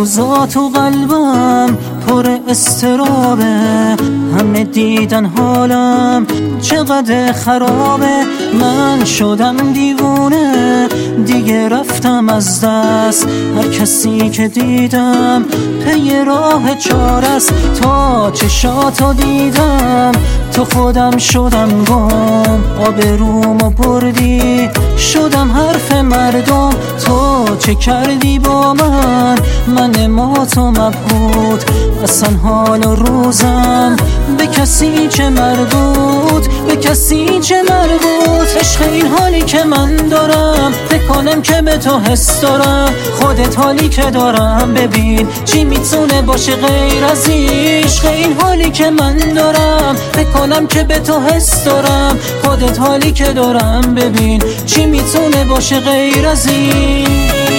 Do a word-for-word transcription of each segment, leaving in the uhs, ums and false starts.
روزا تو قلبم پر استرابه، همه دیدن حالم چقدر خرابه. من شدم دیوونه دیگه، رفتم از دست هر کسی که دیدم پی راه چارست. تا چشاتو دیدم تو خودم شدم گم، آبرومو بردی شدم حرف مردم. تو چه کردی با من؟ من ما تو مبهوت، اصلا حال و روزم به کسی چه مربوط، به کسی چه مربوط. عشق این حالی که من دارم فکر کنم که به تو حس دارم، خودت حالی که دارم ببین چی میتونه باشه غیر از این. عشق این حالی که من دارم فکر کنم که به تو حس دارم، خودت حالی که دارم ببین چی میتونه باشه غیر از این.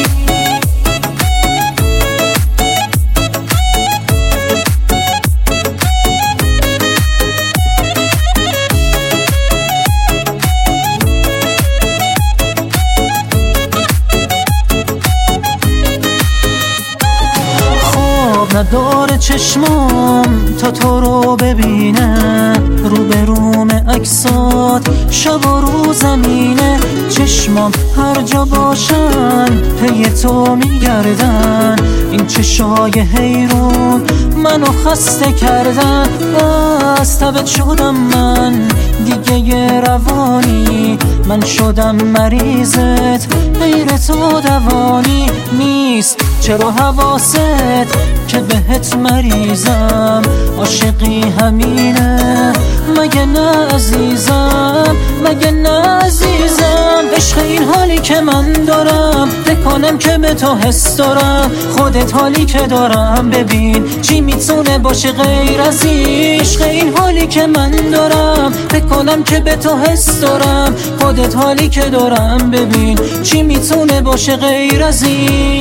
نداره چشمام تا تو رو ببینه، رو به روم عکسات شب و روز زمینه. چشمام هر جا باشن پی تو میگردن، این چشای حیرون منو خسته کردن. بس تبت شدم من دیگه یه روانی، من شدم مریضت غیر تو دوانی نیست. چرا حواست که بهت مریضم؟ عاشقی همینه مگه نه عزیزم، مگه نه عزیزم؟ عشق این حالی که من دارم فکر کنم که به تو حس دارم، خودت حالی که دارم ببین چی میتونه باشه غیر از این. عشق این حالی که من دارم فکر کنم که به تو حس دارم، خودت حالی که دارم ببین چی میتونه باشه غیر از این.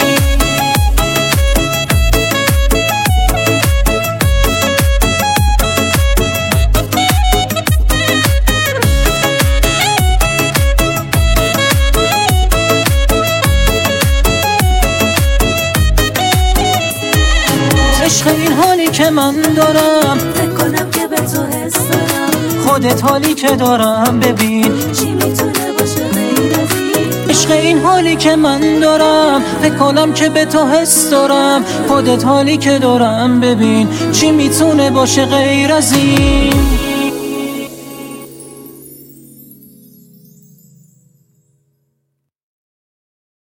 عشق این حالی که من دارم فکر کنم که به تو حس دارم، خودت حالی که دارم ببین چی میتونه باشه غیر از این. عشق این حالی که من دارم فکر کنم که به تو حس دارم، خودت حالی که دارم ببین چی میتونه باشه غیر از این.